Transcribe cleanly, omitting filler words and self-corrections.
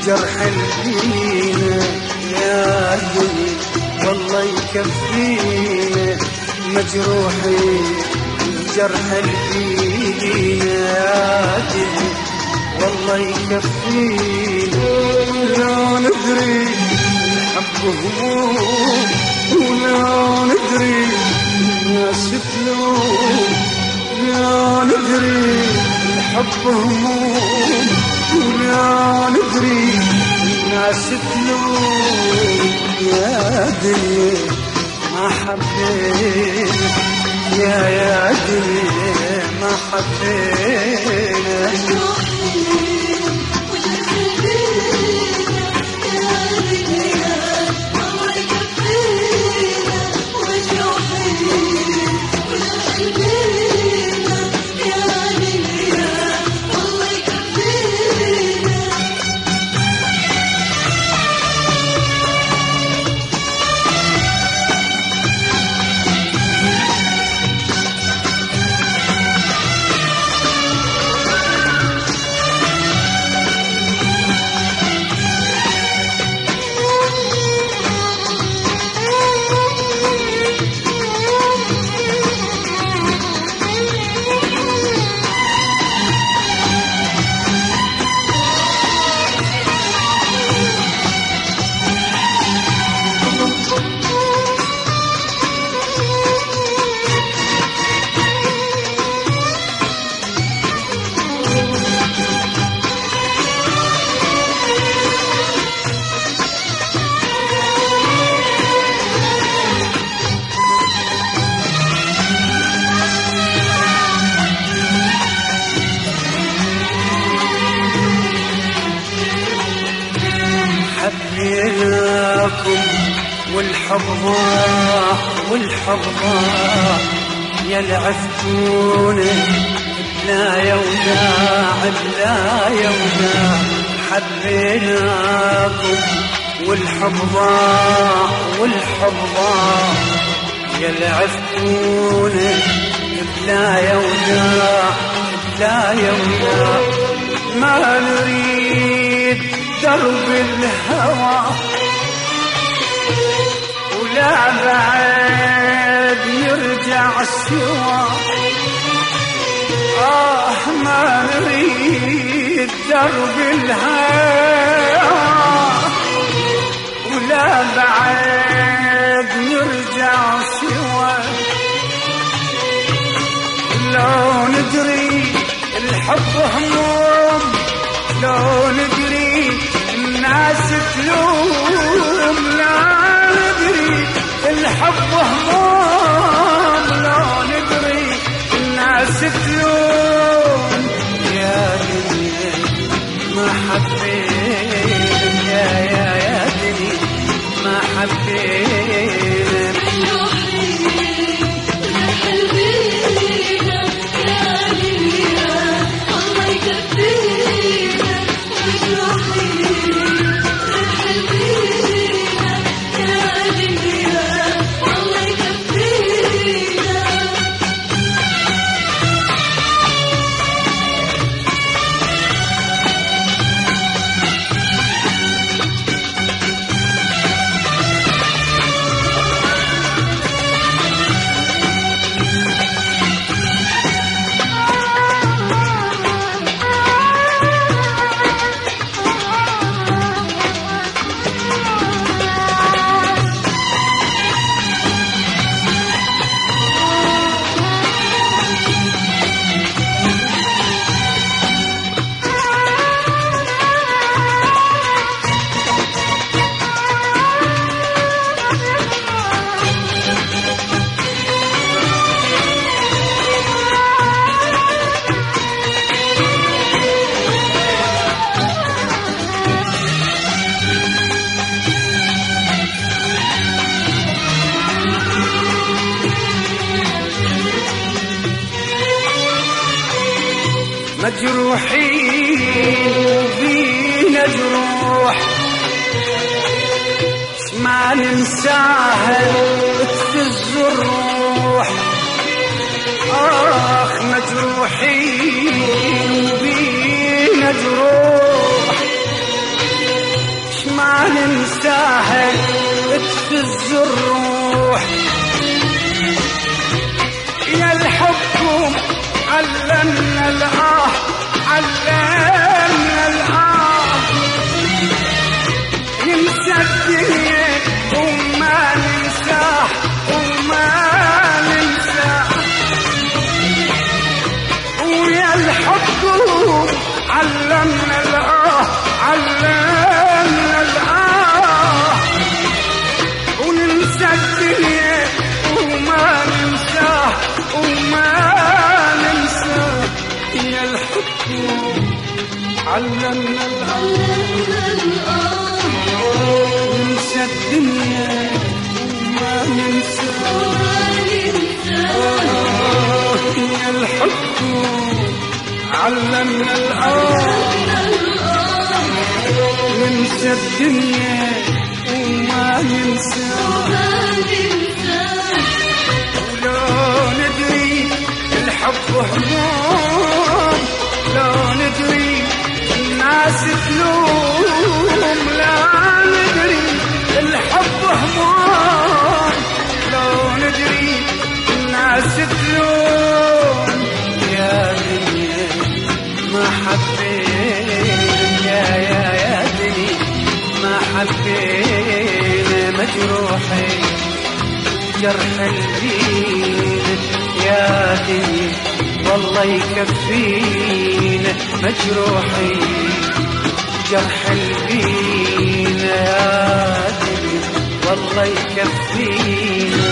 جرح الدين يا دنيا والله يكفينا مجروحين جرح الدين يا دنيا والله يكفينا لا ندري الحب هموم ولا ندري الناس تلوم لا ندري الحب هموم ولا ندري الناس تلوم يا دنيا ما حبينا يا دنيا ما حبينا حبيناكم والحب ضاع والحب ضاع يا لعفتونا بلا يوداع بلا يوداع حبيناكم والحب ضاع والحب ضاع يا لعفتونا بلا يوداع بلا يوداع ما نريد درب الهوى ولا بعد يرجع سوا ما نريد درب الهوى ولا بعد يرجع سوا لو ندري الحب هموم لو ندري الناس تلوم لا ندري الحب هموم لو ندري الناس تلوم يا دنيا ما حبينا يا دنيا ما حبينا مجروحين وبينا جروح ما ننساها تفز الروح مجروحين وبينا جروح ننساها تفز الروح. يا الحب علمنا الآه، علمنا الآه، ننسى الدنيا وما ننساه، وما ننساه. ويا الحب علمنا الآه، علمنا الآه، وننسى الدنيا وما ننساه، وما ننساه. يا الحب علمنا الآه، ننسى الدنيا وما ننساه. يا الحب علمنا الآه، ننسى الدنيا وما ننساه. ولو ندري الحب هموم، لو ندري الناس تلوم، لا ندري الحب هموم، لو ندري الناس تلوم. يا دنيا ما حبينا، يا دنيا ما حبينا، مجروحين جرح البين. يا دنيا والله يكفينا، مجروحين جرح البين. يا دنيا والله يكفينا.